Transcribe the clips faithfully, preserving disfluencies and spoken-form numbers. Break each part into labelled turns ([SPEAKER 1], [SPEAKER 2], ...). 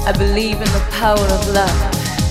[SPEAKER 1] I believe in the power of love.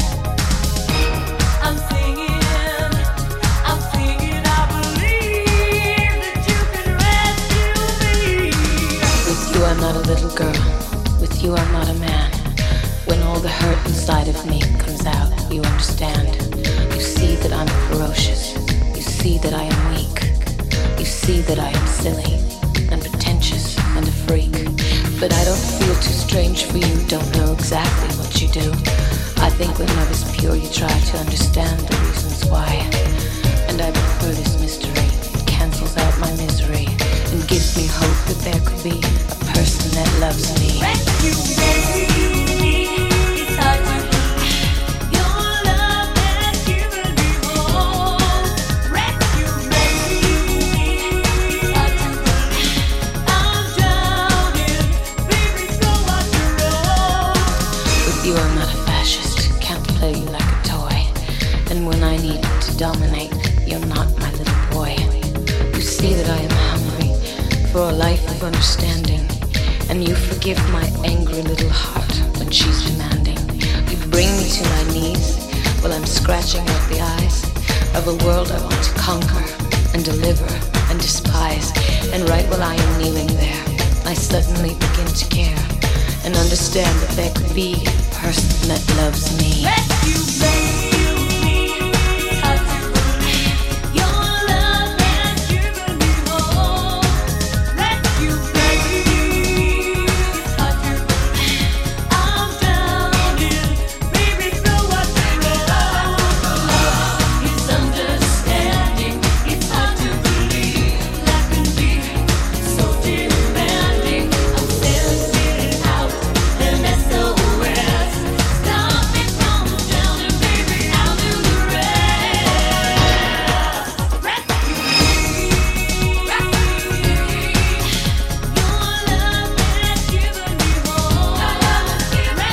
[SPEAKER 2] I'm singing, I'm singing, I believe that you can rescue me.
[SPEAKER 1] With you I'm not a little girl, with you I'm not a man. When all the hurt inside of me comes out, you understand. You see that I'm ferocious, you see that I am weak. You see that I am silly and pretentious and a freak. But I don't feel too strange for you, don't know exactly what you do. I think when love is pure you try to understand the reasons why. And I prefer this mystery, it cancels out my misery and gives me hope that there could be a person that loves me.
[SPEAKER 2] Rescue me, it's hard to believe your love has given me hope. Rescue me, it's hard to believe I'm drowning, baby, so I roll.
[SPEAKER 1] With you I'm not a fascist, can't play you like a toy. And when I need to dominate, you're not my little boy. You see that I am hungry for a life of understanding, and you forgive my angry little heart when she's demanding. You bring me to my knees while I'm scratching out the eyes of a world I want to conquer and deliver and despise. And right while I am kneeling there, I suddenly begin to care and understand that there could be a person that loves me.
[SPEAKER 2] Rescue me, it's hard to believe your love has given me hope. Rescue me, it's hard to believe I'm drowning, baby, so I roll. Love is understanding, it's hard to believe I can be so demanding. I'm sending out an S O S, stop me from drowning, baby, I'll do the rest. Rescue me, rescue me, your love has given me hope. Rescue me,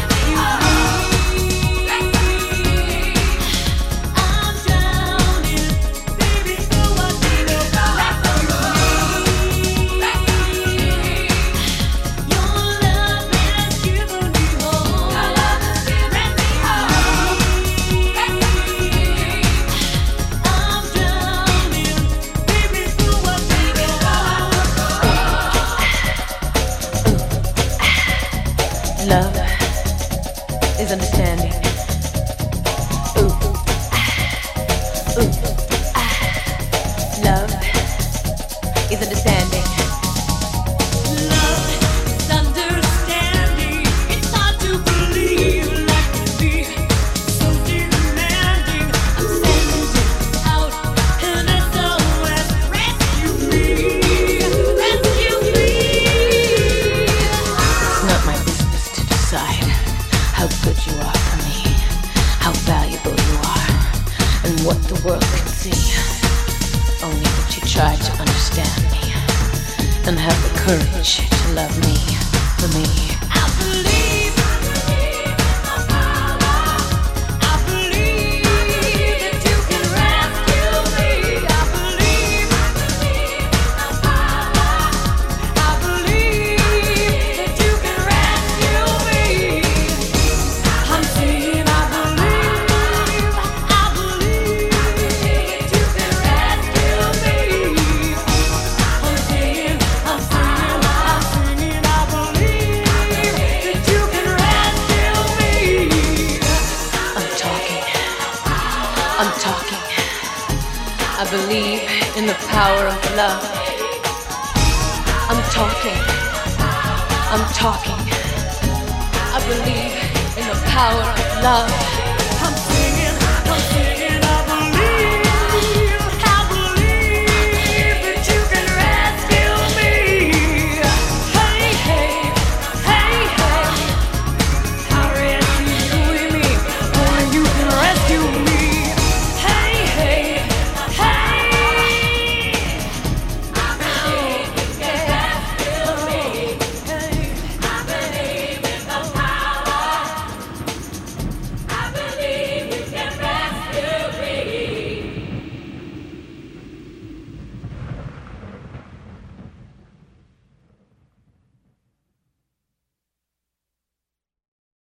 [SPEAKER 2] rescue me, I'm drowning, baby, so I need a rescue me, rescue me, your love has given me hope. Rescue me, rescue me, I'm drowning, baby, so I need a
[SPEAKER 1] Love is understanding. Ooh, ooh, ah. Love is understanding.
[SPEAKER 2] Love is understanding. It's hard to believe I can be so demanding. I'm sending out an S O S. Rescue me, rescue me.
[SPEAKER 1] It's not my business to decide how good you are for me, how valuable you are, and what the world can see. Only that you try to understand me and have the courage to love me for me.
[SPEAKER 2] I believe, I believe that you can rescue me. I believe, I believe that you can rescue me. I'm saying I believe, I believe that you can rescue me. I'm saying, I'm saying, I'm singing, I believe that you can rescue me.
[SPEAKER 1] I'm talking, I'm talking. I believe in the power of love. I'm talking, I'm talking. I believe in the power of love.